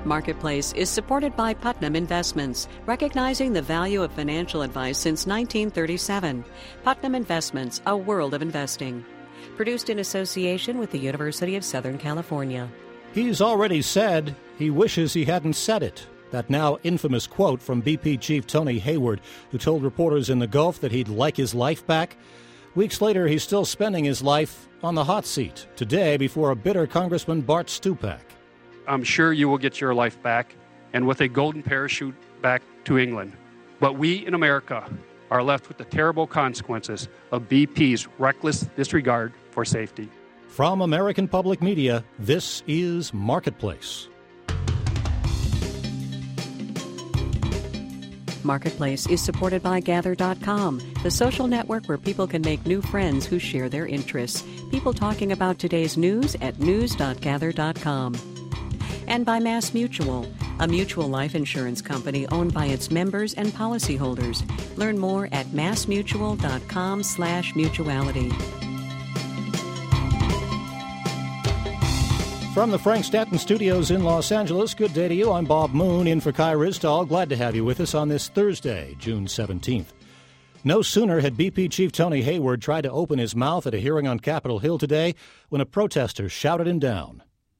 Marketplace is supported by Putnam Investments, recognizing the value of financial advice since 1937. Putnam Investments, a world of investing. Produced in association with the University of Southern California. He's already said he wishes he hadn't said it. That now infamous quote from BP chief Tony Hayward, who told reporters in the Gulf that he'd like his life back. Weeks later, he's still spending his life on the hot seat, today before a bitter Congressman Bart Stupak. I'm sure you will get your life back, and with a golden parachute back to England. But we in America are left with the terrible consequences of BP's reckless disregard for safety. From American Public Media, this is Marketplace. Marketplace is supported by Gather.com, the social network where people can make new friends who share their interests. People talking about today's news at news.gather.com. And by Mass Mutual, a mutual life insurance company owned by its members and policyholders. Learn more at massmutual.com/mutuality. From the Frank Stanton Studios in Los Angeles, good day to you. I'm Bob Moon, in for Kai Ryssdal. Glad to have you with us on this Thursday, June 17th. No sooner had BP Chief Tony Hayward tried to open his mouth at a hearing on Capitol Hill today when a protester shouted him down.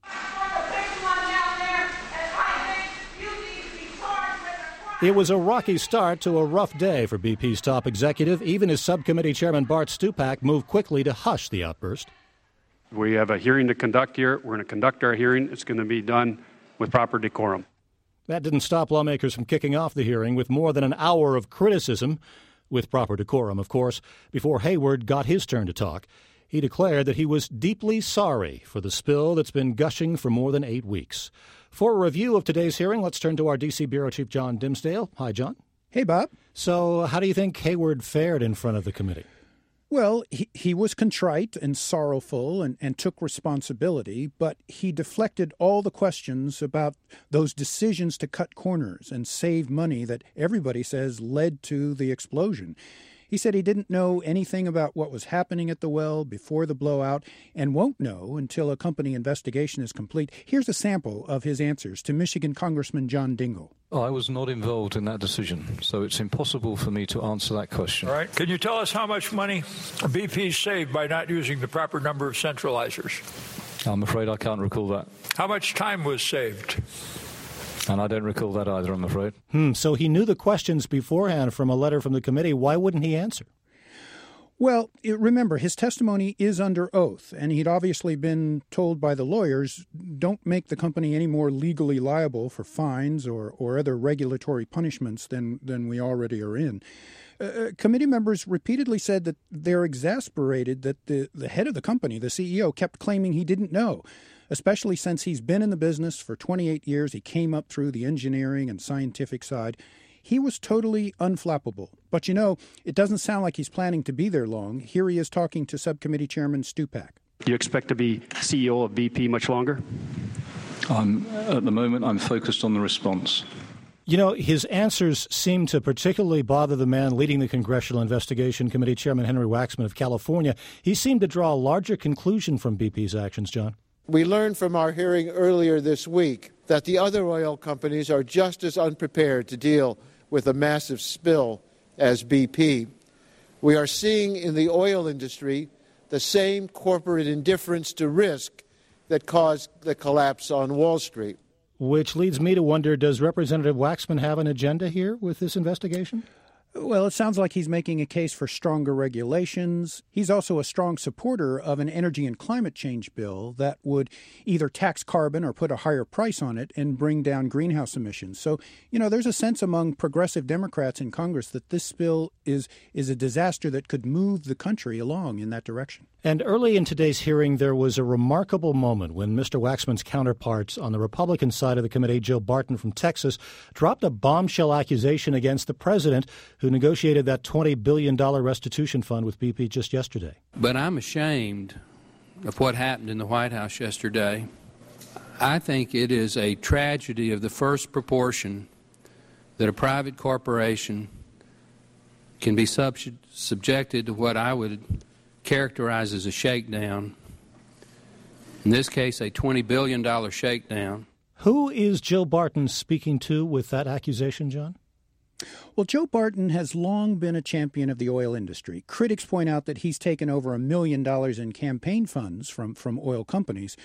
It was a rocky start to a rough day for BP's top executive. Even his subcommittee chairman Bart Stupak moved quickly to hush the outburst. We have a hearing to conduct here. We're going to conduct our hearing. It's going to be done with proper decorum. That didn't stop lawmakers from kicking off the hearing with more than an hour of criticism, with proper decorum, of course, before Hayward got his turn to talk. He declared that he was deeply sorry for the spill that's been gushing for more than 8 weeks. For a review of today's hearing, let's turn to our D.C. Bureau Chief John Dimsdale. Hi, John. Hey, Bob. So how do you think Hayward fared in front of the committee? Well, he was contrite and sorrowful and took responsibility, but he deflected all the questions about those decisions to cut corners and save money that everybody says led to the explosion. He said he didn't know anything about what was happening at the well before the blowout and won't know until a company investigation is complete. Here's a sample of his answers to Michigan Congressman John Dingell. I was not involved in that decision, so it's impossible for me to answer that question. All right. Can you tell us how much money BP saved by not using the proper number of centralizers? I'm afraid I can't recall that. How much time was saved? And I don't recall that either, I'm afraid. So he knew the questions beforehand from a letter from the committee. Why wouldn't he answer? Well, remember, his testimony is under oath, and he'd obviously been told by the lawyers, don't make the company any more legally liable for fines or other regulatory punishments than we already are in. Committee members repeatedly said that they're exasperated that the head of the company, the CEO, kept claiming he didn't know, especially since he's been in the business for 28 years. He came up through the engineering and scientific side. He was totally unflappable. But, it doesn't sound like he's planning to be there long. Here he is talking to Subcommittee Chairman Stupak. Do you expect to be CEO of BP much longer? At the moment, I'm focused on the response. His answers seem to particularly bother the man leading the Congressional Investigation Committee, Chairman Henry Waxman of California. He seemed to draw a larger conclusion from BP's actions, John. We learned from our hearing earlier this week that the other oil companies are just as unprepared to deal with a massive spill as BP. We are seeing in the oil industry the same corporate indifference to risk that caused the collapse on Wall Street. Which leads me to wonder, does Representative Waxman have an agenda here with this investigation? Well, it sounds like he's making a case for stronger regulations. He's also a strong supporter of an energy and climate change bill that would either tax carbon or put a higher price on it and bring down greenhouse emissions. So, there's a sense among progressive Democrats in Congress that this bill is a disaster that could move the country along in that direction. And early in today's hearing, there was a remarkable moment when Mr. Waxman's counterparts on the Republican side of the committee, Joe Barton from Texas, dropped a bombshell accusation against the president who negotiated that $20 billion restitution fund with BP just yesterday. But I'm ashamed of what happened in the White House yesterday. I think it is a tragedy of the first proportion that a private corporation can be subjected to what I would characterize as a shakedown. In this case, a $20 billion shakedown. Who is Joe Barton speaking to with that accusation, John? Well, Joe Barton has long been a champion of the oil industry. Critics point out that he's taken over $1 million in campaign funds from oil companies.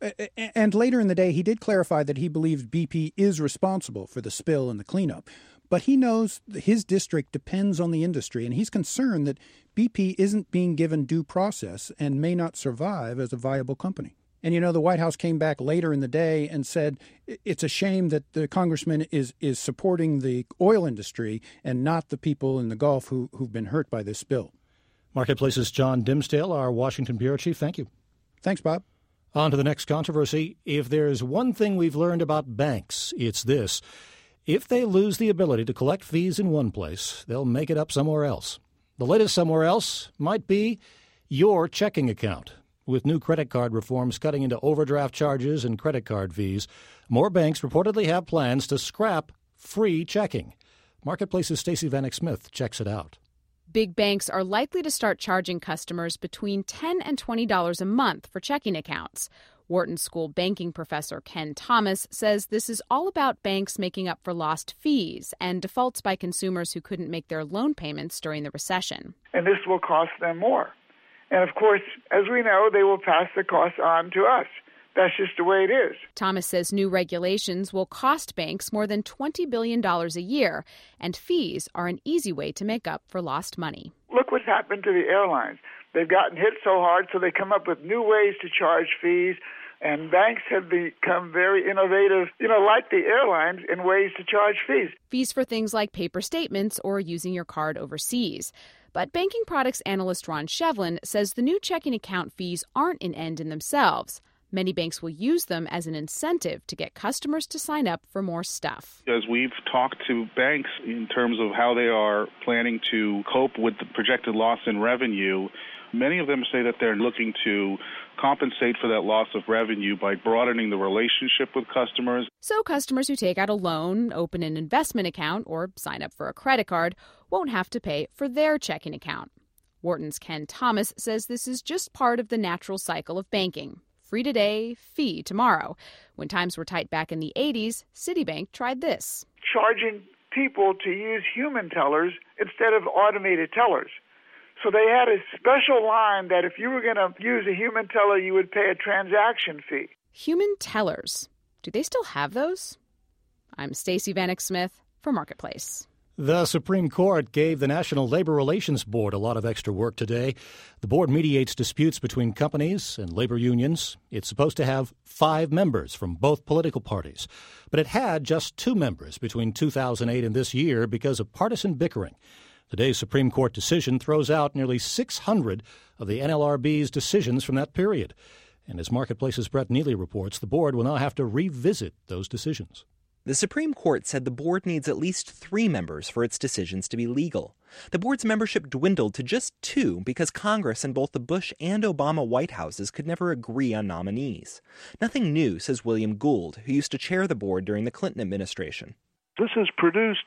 And later in the day, he did clarify that he believes BP is responsible for the spill and the cleanup. But he knows his district depends on the industry, and he's concerned that BP isn't being given due process and may not survive as a viable company. And, you know, the White House came back later in the day and said it's a shame that the congressman is supporting the oil industry and not the people in the Gulf who've been hurt by this spill. Marketplace's John Dimsdale, our Washington bureau chief. Thank you. Thanks, Bob. On to the next controversy. If there's one thing we've learned about banks, it's this. If they lose the ability to collect fees in one place, they'll make it up somewhere else. The latest somewhere else might be your checking account. With new credit card reforms cutting into overdraft charges and credit card fees, more banks reportedly have plans to scrap free checking. Marketplace's Stacey Vanek Smith checks it out. Big banks are likely to start charging customers between $10 and $20 a month for checking accounts. Wharton School banking professor Ken Thomas says this is all about banks making up for lost fees and defaults by consumers who couldn't make their loan payments during the recession. And this will cost them more. And, of course, as we know, they will pass the cost on to us. That's just the way it is. Thomas says new regulations will cost banks more than $20 billion a year, and fees are an easy way to make up for lost money. Look what's happened to the airlines. They've gotten hit so hard, so they come up with new ways to charge fees. And banks have become very innovative, like the airlines, in ways to charge fees. Fees for things like paper statements or using your card overseas. But banking products analyst Ron Shevlin says the new checking account fees aren't an end in themselves. Many banks will use them as an incentive to get customers to sign up for more stuff. As we've talked to banks in terms of how they are planning to cope with the projected loss in revenue, many of them say that they're looking to compensate for that loss of revenue by broadening the relationship with customers. So customers who take out a loan, open an investment account, or sign up for a credit card won't have to pay for their checking account. Wharton's Ken Thomas says this is just part of the natural cycle of banking. Free today, fee tomorrow. When times were tight back in the 80s, Citibank tried this. Charging people to use human tellers instead of automated tellers. So they had a special line that if you were going to use a human teller, you would pay a transaction fee. Human tellers. Do they still have those? I'm Stacey Vanek Smith for Marketplace. The Supreme Court gave the National Labor Relations Board a lot of extra work today. The board mediates disputes between companies and labor unions. It's supposed to have 5 members from both political parties, but it had just 2 members between 2008 and this year because of partisan bickering. Today's Supreme Court decision throws out nearly 600 of the NLRB's decisions from that period. And as Marketplace's Brett Neely reports, the board will now have to revisit those decisions. The Supreme Court said the board needs at least 3 members for its decisions to be legal. The board's membership dwindled to just 2 because Congress and both the Bush and Obama White Houses could never agree on nominees. Nothing new, says William Gould, who used to chair the board during the Clinton administration. This has produced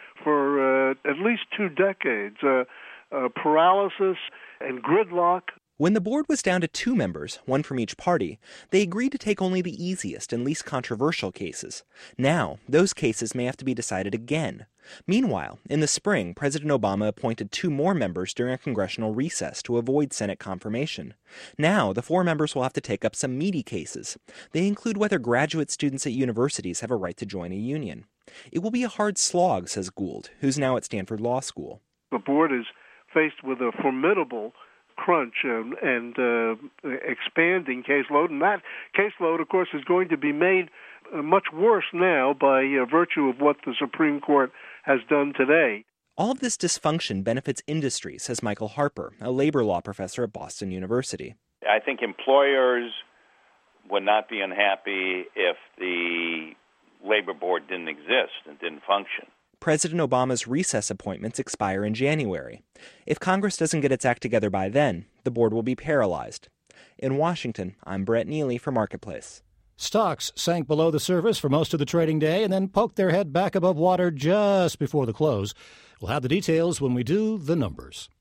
for at least 2 decades paralysis and gridlock. When the board was down to 2 members, 1 from each party, they agreed to take only the easiest and least controversial cases. Now, those cases may have to be decided again. Meanwhile, in the spring, President Obama appointed 2 more members during a congressional recess to avoid Senate confirmation. Now, the 4 members will have to take up some meaty cases. They include whether graduate students at universities have a right to join a union. It will be a hard slog, says Gould, who's now at Stanford Law School. The board is faced with a formidable crunch and expanding caseload, and that caseload, of course, is going to be made much worse now by virtue of what the Supreme Court has done today. All of this dysfunction benefits industry, says Michael Harper, a labor law professor at Boston University. I think employers would not be unhappy if the labor board didn't exist and didn't function. President Obama's recess appointments expire in January. If Congress doesn't get its act together by then, the board will be paralyzed. In Washington, I'm Brett Neely for Marketplace. Stocks sank below the surface for most of the trading day and then poked their head back above water just before the close. We'll have the details when we do the numbers.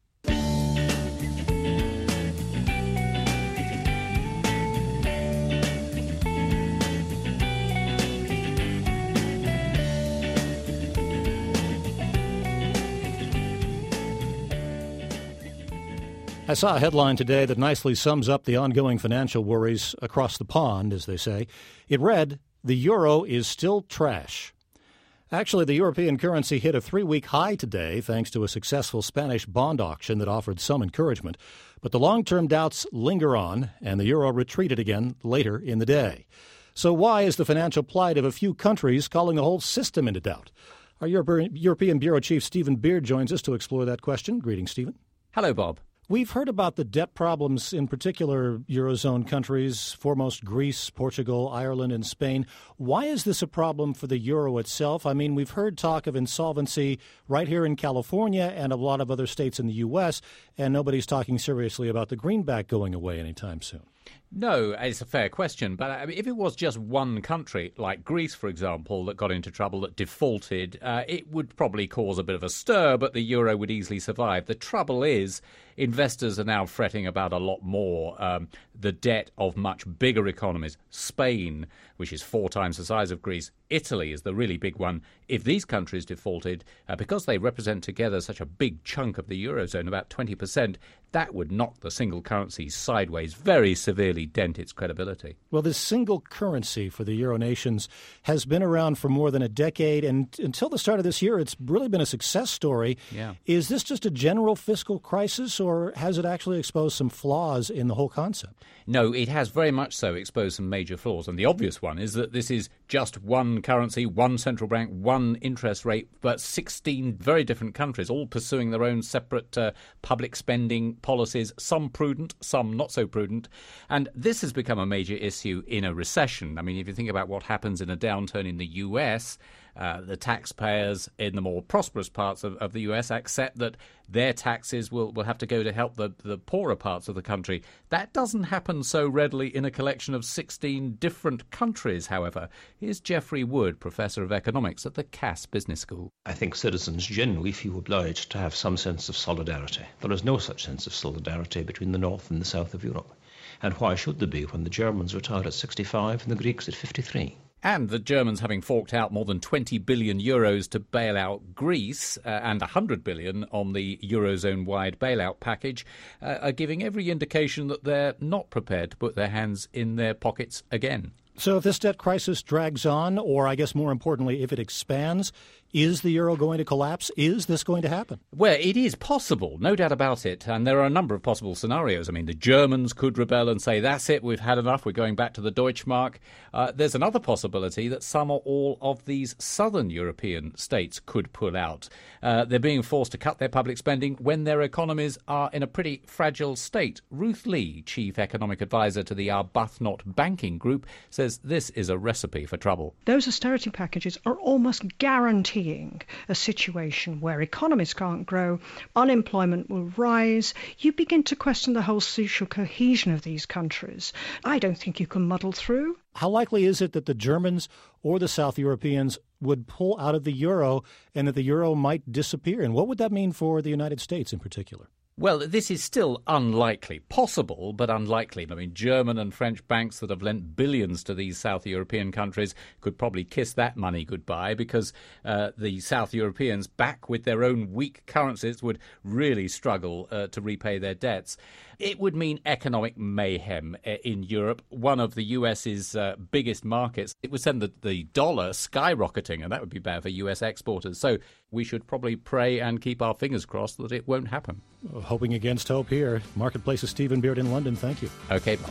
I saw a headline today that nicely sums up the ongoing financial worries across the pond, as they say. It read, "The euro is still trash." Actually, the European currency hit a 3-week high today thanks to a successful Spanish bond auction that offered some encouragement. But the long-term doubts linger on, and the euro retreated again later in the day. So why is the financial plight of a few countries calling the whole system into doubt? Our European Bureau Chief Stephen Beard joins us to explore that question. Greetings, Stephen. Hello, Bob. We've heard about the debt problems in particular Eurozone countries, foremost Greece, Portugal, Ireland, and Spain. Why is this a problem for the euro itself? I mean, we've heard talk of insolvency right here in California and a lot of other states in the U.S., and nobody's talking seriously about the greenback going away anytime soon. No, it's a fair question. But I mean, if it was just one country, like Greece, for example, that got into trouble, that defaulted, it would probably cause a bit of a stir, but the euro would easily survive. The trouble is, investors are now fretting about a lot more. The debt of much bigger economies. Spain, which is 4 times the size of Greece. Italy is the really big one. If these countries defaulted, because they represent together such a big chunk of the Eurozone, about 20%, that would knock the single currency sideways, very severely dent its credibility. Well, this single currency for the Euro nations has been around for more than a decade, and until the start of this year, it's really been a success story. Yeah. Is this just a general fiscal crisis, or has it actually exposed some flaws in the whole concept? No, it has very much so exposed some major flaws. And the obvious one is that this is just one currency, one central bank, one interest rate, but 16 very different countries, all pursuing their own separate public spending policies, some prudent, some not so prudent. And this has become a major issue in a recession. I mean, if you think about what happens in a downturn in the U.S., the taxpayers in the more prosperous parts of the U.S. accept that their taxes will have to go to help the poorer parts of the country. That doesn't happen so readily in a collection of 16 different countries, however. Here's Geoffrey Wood, Professor of Economics at the Cass Business School. I think citizens generally feel obliged to have some sense of solidarity. There is no such sense of solidarity between the north and the south of Europe. And why should there be when the Germans retire at 65 and the Greeks at 53? And the Germans, having forked out more than 20 billion euros to bail out Greece and 100 billion on the Eurozone-wide bailout package, are giving every indication that they're not prepared to put their hands in their pockets again. So if this debt crisis drags on, or I guess more importantly, if it expands, is the euro going to collapse? Is this going to happen? Well, it is possible, no doubt about it. And there are a number of possible scenarios. I mean, the Germans could rebel and say, that's it, we've had enough, we're going back to the Deutschmark. There's another possibility that some or all of these southern European states could pull out. They're being forced to cut their public spending when their economies are in a pretty fragile state. Ruth Lee, Chief Economic Advisor to the Arbuthnot Banking Group, says this is a recipe for trouble. Those austerity packages are almost guaranteeing a situation where economies can't grow, unemployment will rise. You begin to question the whole social cohesion of these countries. I don't think you can muddle through. How likely is it that the Germans or the South Europeans would pull out of the euro and that the euro might disappear? And what would that mean for the United States in particular? Well, this is still unlikely. Possible, but unlikely. I mean, German and French banks that have lent billions to these South European countries could probably kiss that money goodbye because the South Europeans, back with their own weak currencies, would really struggle to repay their debts. It would mean economic mayhem in Europe, one of the US's biggest markets. It would send the dollar skyrocketing, and that would be bad for US exporters. So we should probably pray and keep our fingers crossed that it won't happen. Hoping against hope here. Marketplace's Stephen Beard in London. Thank you. Okay, Bob.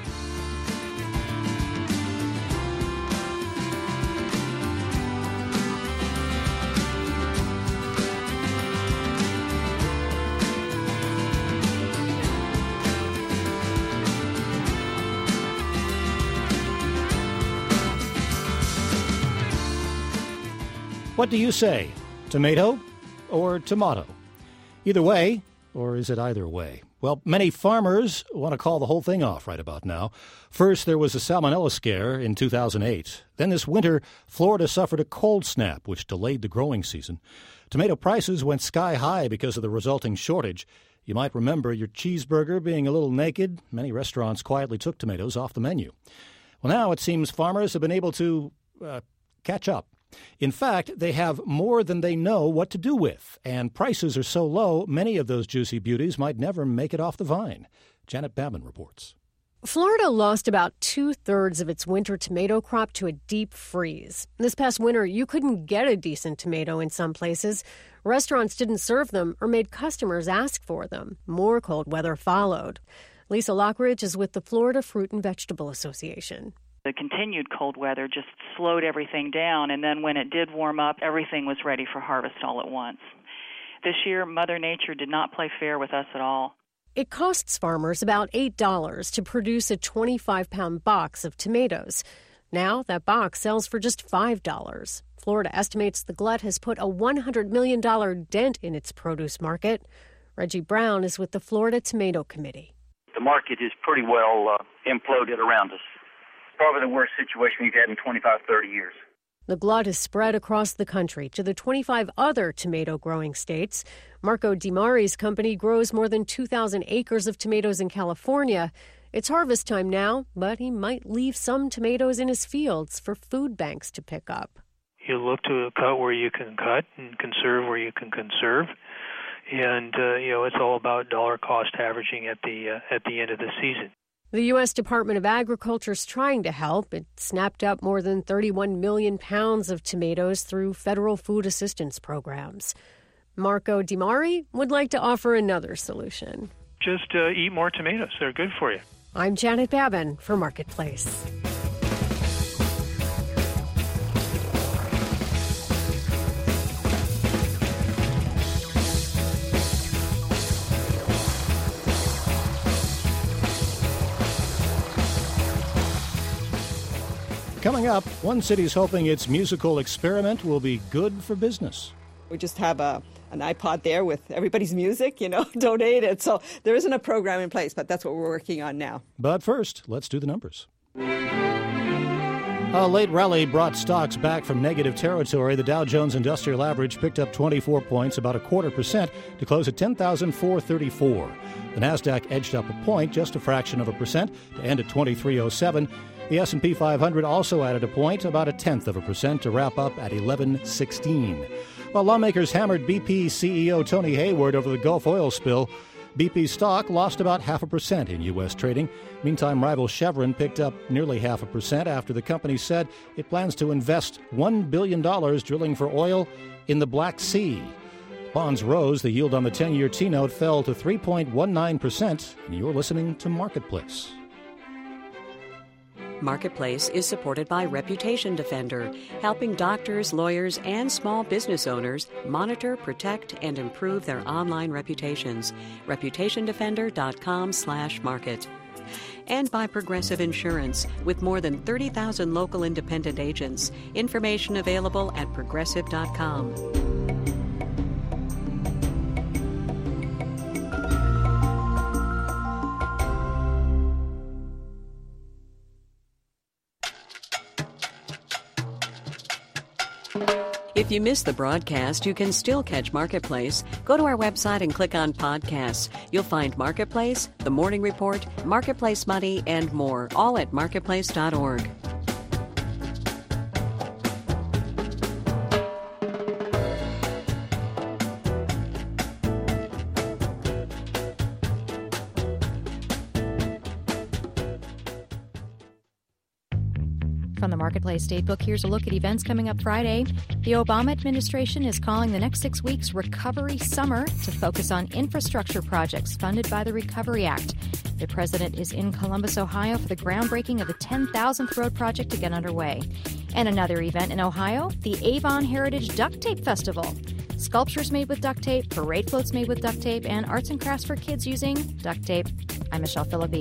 What do you say? Tomato or tomato? Either way, or is it either way? Well, many farmers want to call the whole thing off right about now. First, there was a salmonella scare in 2008. Then this winter, Florida suffered a cold snap, which delayed the growing season. Tomato prices went sky high because of the resulting shortage. You might remember your cheeseburger being a little naked. Many restaurants quietly took tomatoes off the menu. Well, now it seems farmers have been able to catch up. In fact, they have more than they know what to do with, and prices are so low, many of those juicy beauties might never make it off the vine. Janet Babin reports. Florida lost about 2/3 of its winter tomato crop to a deep freeze. This past winter, you couldn't get a decent tomato in some places. Restaurants didn't serve them or made customers ask for them. More cold weather followed. Lisa Lockridge is with the Florida Fruit and Vegetable Association. The continued cold weather just slowed everything down, and then when it did warm up, everything was ready for harvest all at once. This year, Mother Nature did not play fair with us at all. It costs farmers about $8 to produce a 25-pound box of tomatoes. Now that box sells for just $5. Florida estimates the glut has put a $100 million dent in its produce market. Reggie Brown is with the Florida Tomato Committee. The market is pretty well imploded around us. Probably the worst situation we've had in 25, 30 years. The glut has spread across the country to the 25 other tomato-growing states. Marco DiMari's company grows more than 2,000 acres of tomatoes in California. It's harvest time now, but he might leave some tomatoes in his fields for food banks to pick up. You look to cut where you can cut and conserve where you can conserve. And, it's all about dollar cost averaging at the end of the season. The U.S. Department of Agriculture is trying to help. It snapped up more than 31 million pounds of tomatoes through federal food assistance programs. Marco DiMari would like to offer another solution. Just eat more tomatoes. They're good for you. I'm Janet Babin for Marketplace. Coming up, one city's hoping its musical experiment will be good for business. We just have an iPod there with everybody's music, donate it. So there isn't a program in place, but that's what we're working on now. But first, let's do the numbers. A late rally brought stocks back from negative territory. The Dow Jones Industrial Average picked up 24 points, about 0.25%, to close at 10,434. The Nasdaq edged up a point, just a fraction of a percent, to end at 2307. The S&P 500 also added a point, about 0.1%, to wrap up at 1116. While lawmakers hammered BP CEO Tony Hayward over the Gulf oil spill, BP stock lost about 0.5% in U.S. trading. Meantime, rival Chevron picked up nearly 0.5% after the company said it plans to invest $1 billion drilling for oil in the Black Sea. Bonds rose. The yield on the 10-year T-note fell to 3.19%. And you're listening to Marketplace. Marketplace is supported by Reputation Defender, helping doctors, lawyers, and small business owners monitor, protect, and improve their online reputations. ReputationDefender.com/market. And by Progressive Insurance, with more than 30,000 local independent agents. Information available at progressive.com. If you missed the broadcast, you can still catch Marketplace. Go to our website and click on Podcasts. You'll find Marketplace, The Morning Report, Marketplace Money, and more, all at marketplace.org. From the Marketplace Datebook, here's a look at events coming up Friday. The Obama administration is calling the next 6 weeks Recovery Summer to focus on infrastructure projects funded by the Recovery Act. The president is in Columbus, Ohio for the groundbreaking of the 10,000th road project to get underway. And another event in Ohio, the Avon Heritage Duct Tape Festival. Sculptures made with duct tape, parade floats made with duct tape, and arts and crafts for kids using duct tape. I'm Michelle Philippi.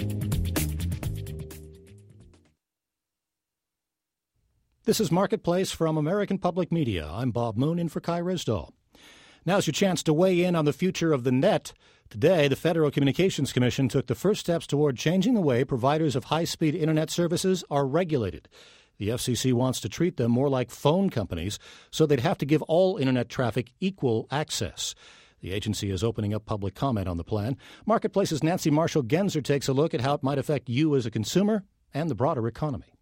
This is Marketplace from American Public Media. I'm Bob Moon in for Kai Resdahl. Now's your chance to weigh in on the future of the net. Today, the Federal Communications Commission took the first steps toward changing the way providers of high-speed Internet services are regulated. The FCC wants to treat them more like phone companies, so they'd have to give all Internet traffic equal access. The agency is opening up public comment on the plan. Marketplace's Nancy Marshall-Genzer takes a look at how it might affect you as a consumer and the broader economy.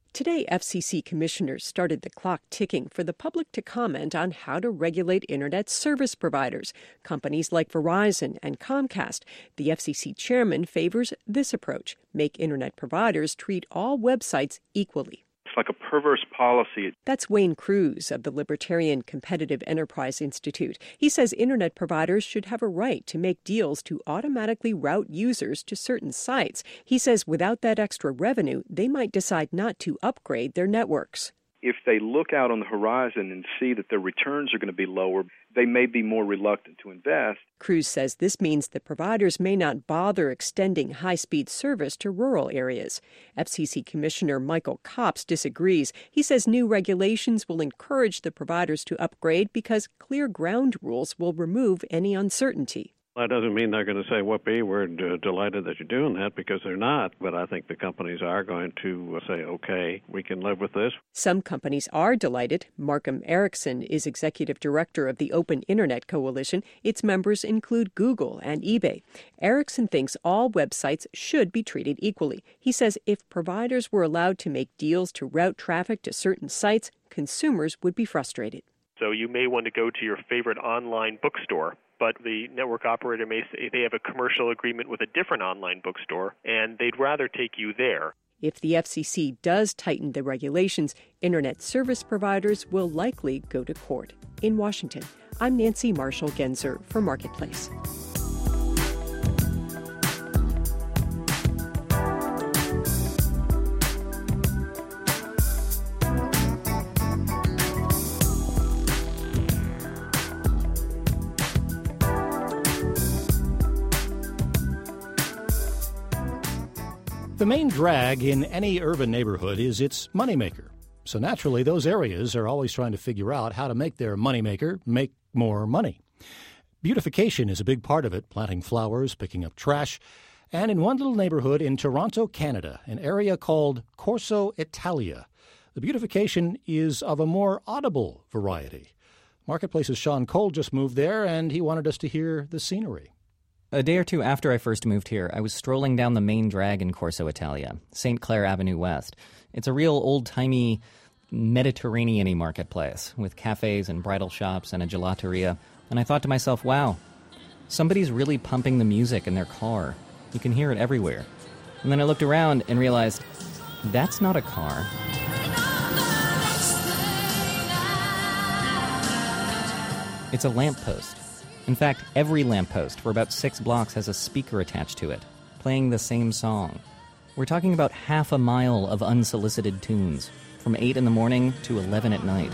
Today, FCC commissioners started the clock ticking for the public to comment on how to regulate Internet service providers, companies like Verizon and Comcast. The FCC chairman favors this approach: make Internet providers treat all websites equally. It's like a perverse policy. That's Wayne Cruz of the Libertarian Competitive Enterprise Institute. He says Internet providers should have a right to make deals to automatically route users to certain sites. He says without that extra revenue, they might decide not to upgrade their networks. If they look out on the horizon and see that their returns are going to be lower, they may be more reluctant to invest. Cruz says this means that providers may not bother extending high-speed service to rural areas. FCC Commissioner Michael Copps disagrees. He says new regulations will encourage the providers to upgrade because clear ground rules will remove any uncertainty. That doesn't mean they're going to say, whoopee, we're delighted that you're doing that, because they're not. But I think the companies are going to say, okay, we can live with this. Some companies are delighted. Markham Erickson is executive director of the Open Internet Coalition. Its members include Google and eBay. Erickson thinks all websites should be treated equally. He says if providers were allowed to make deals to route traffic to certain sites, consumers would be frustrated. So you may want to go to your favorite online bookstore, but the network operator may say they have a commercial agreement with a different online bookstore, and they'd rather take you there. If the FCC does tighten the regulations, Internet service providers will likely go to court. In Washington, I'm Nancy Marshall-Genzer for Marketplace. The main drag in any urban neighborhood is its moneymaker. So naturally, those areas are always trying to figure out how to make their moneymaker make more money. Beautification is a big part of it, planting flowers, picking up trash. And in one little neighborhood in Toronto, Canada, an area called Corso Italia, the beautification is of a more audible variety. Marketplace's Sean Cole just moved there, and he wanted us to hear the scenery. A day or two after I first moved here, I was strolling down the main drag in Corso Italia, St. Clair Avenue West. It's a real old-timey, Mediterranean-y marketplace with cafes and bridal shops and a gelateria. And I thought to myself, wow, somebody's really pumping the music in their car. You can hear it everywhere. And then I looked around and realized, that's not a car. It's a lamppost. In fact, every lamppost for about 6 blocks has a speaker attached to it, playing the same song. We're talking about half a mile of unsolicited tunes, from 8 in the morning to 11 at night.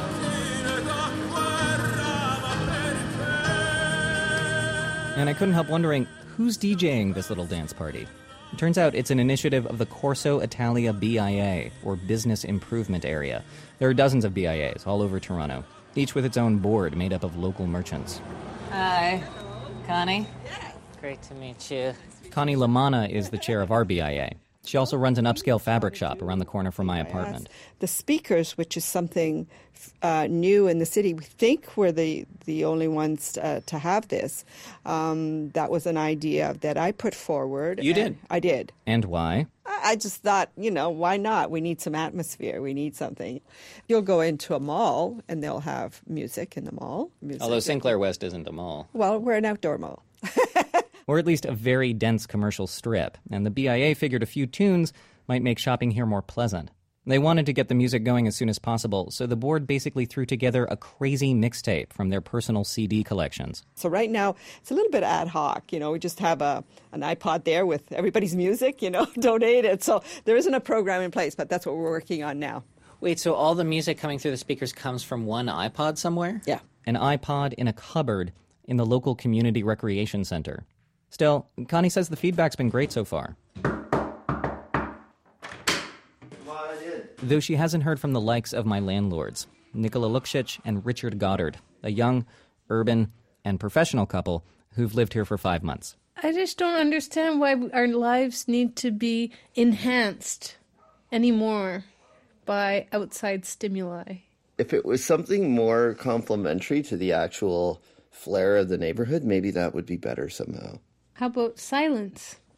And I couldn't help wondering, who's DJing this little dance party? It turns out it's an initiative of the Corso Italia BIA, or Business Improvement Area. There are dozens of BIAs all over Toronto, each with its own board made up of local merchants. Hi, Connie. Great to meet you. Connie Lamanna is the chair of our BIA. She also runs an upscale fabric shop around the corner from my apartment. The speakers, which is something new in the city, we think we're the only ones to have this. That was an idea that I put forward. You did? I did. And why? I just thought, why not? We need some atmosphere. We need something. You'll go into a mall, and they'll have music in the mall. Although St. Clair West isn't a mall. Well, we're an outdoor mall. Or at least a very dense commercial strip. And the BIA figured a few tunes might make shopping here more pleasant. They wanted to get the music going as soon as possible, so the board basically threw together a crazy mixtape from their personal CD collections. So right now, it's a little bit ad hoc. We just have an iPod there with everybody's music, donated. So there isn't a program in place, but that's what we're working on now. Wait, so all the music coming through the speakers comes from one iPod somewhere? Yeah. An iPod in a cupboard in the local community recreation center. Still, Connie says the feedback's been great so far. Though she hasn't heard from the likes of my landlords, Nikola Lukšić and Richard Goddard, a young, urban, and professional couple who've lived here for 5 months. I just don't understand why our lives need to be enhanced anymore by outside stimuli. If it was something more complementary to the actual flair of the neighborhood, maybe that would be better somehow. How about silence?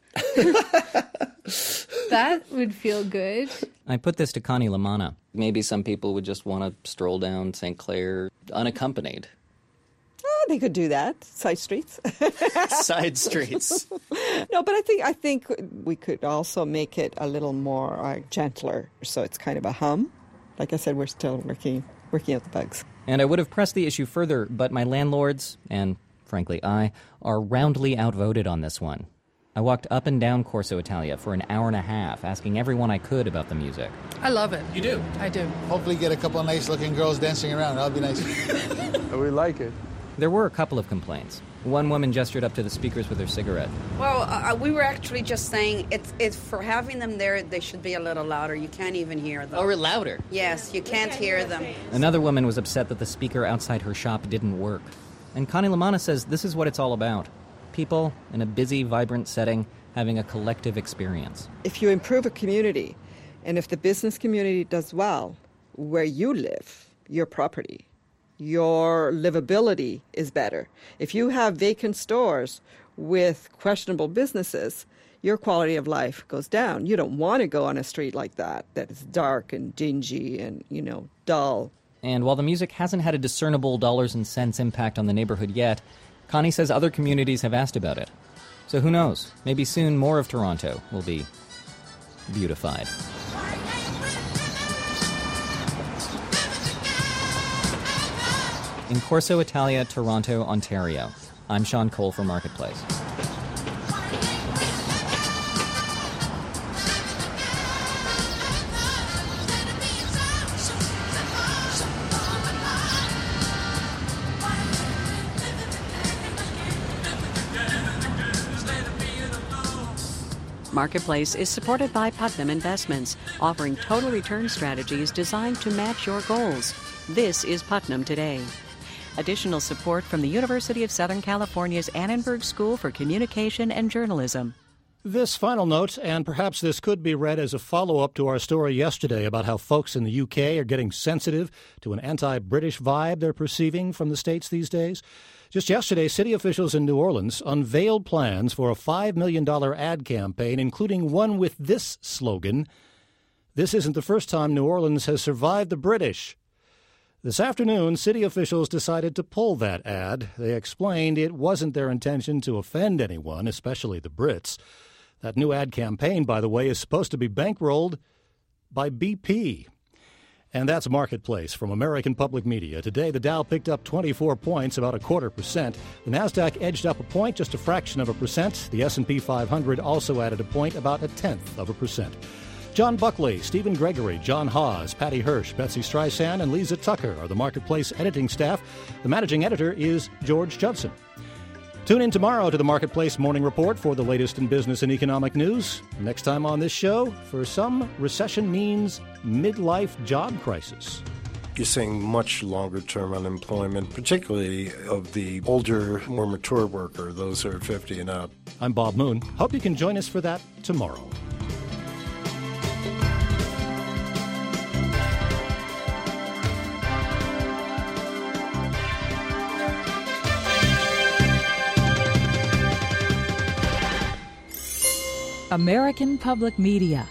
That would feel good. I put this to Connie Lamanna. Maybe some people would just want to stroll down St. Clair unaccompanied. They could do that. Side streets. Side streets. No, but I think we could also make it a little more gentler. So it's kind of a hum. Like I said, we're still working out the bugs. And I would have pressed the issue further, but my landlords, and frankly I, are roundly outvoted on this one. I walked up and down Corso Italia for an hour and a half, asking everyone I could about the music. I love it. You do? I do. Hopefully get a couple of nice-looking girls dancing around. That'll be nice. We like it. There were a couple of complaints. One woman gestured up to the speakers with her cigarette. Well, we were actually just saying it's for having them there, they should be a little louder. You can't even hear them. Or louder? Yes, you can't hear them. Another woman was upset that the speaker outside her shop didn't work. And Connie Lamanna says this is what it's all about. People in a busy, vibrant setting having a collective experience. If you improve a community, and if the business community does well, where you live, your property, your livability is better. If you have vacant stores with questionable businesses, your quality of life goes down. You don't want to go on a street like that is dark and dingy and, dull. And while the music hasn't had a discernible dollars and cents impact on the neighborhood yet, Connie says other communities have asked about it. So who knows? Maybe soon more of Toronto will be beautified. In Corso Italia, Toronto, Ontario, I'm Sean Cole for Marketplace. Marketplace is supported by Putnam Investments, offering total return strategies designed to match your goals. This is Putnam Today. Additional support from the University of Southern California's Annenberg School for Communication and Journalism. This final note, and perhaps this could be read as a follow-up to our story yesterday about how folks in the UK are getting sensitive to an anti-British vibe they're perceiving from the States these days. Just yesterday, city officials in New Orleans unveiled plans for a $5 million ad campaign, including one with this slogan: "This isn't the first time New Orleans has survived the British." This afternoon, city officials decided to pull that ad. They explained it wasn't their intention to offend anyone, especially the Brits. That new ad campaign, by the way, is supposed to be bankrolled by BP. And that's Marketplace from American Public Media. Today, the Dow picked up 24 points, about 0.25%. The Nasdaq edged up a point, just a fraction of a percent. The S&P 500 also added a point, about 0.1%. John Buckley, Stephen Gregory, John Hawes, Patty Hirsch, Betsy Streisand, and Lisa Tucker are the Marketplace editing staff. The managing editor is George Judson. Tune in tomorrow to the Marketplace Morning Report for the latest in business and economic news. Next time on this show, for some, recession means midlife job crisis. You're seeing much longer-term unemployment, particularly of the older, more mature worker, those who are 50 and up. I'm Bob Moon. Hope you can join us for that tomorrow. American Public Media.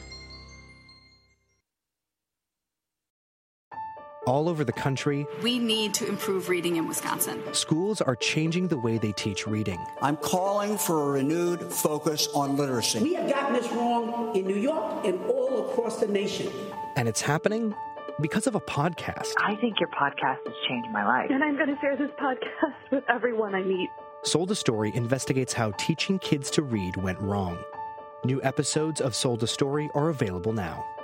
All over the country, we need to improve reading in Wisconsin. Schools are changing the way they teach reading. I'm calling for a renewed focus on literacy. We have gotten this wrong in New York and all across the nation. And it's happening because of a podcast. I think your podcast has changed my life. And I'm going to share this podcast with everyone I meet. Sold a Story investigates how teaching kids to read went wrong. New episodes of Sold a Story are available now.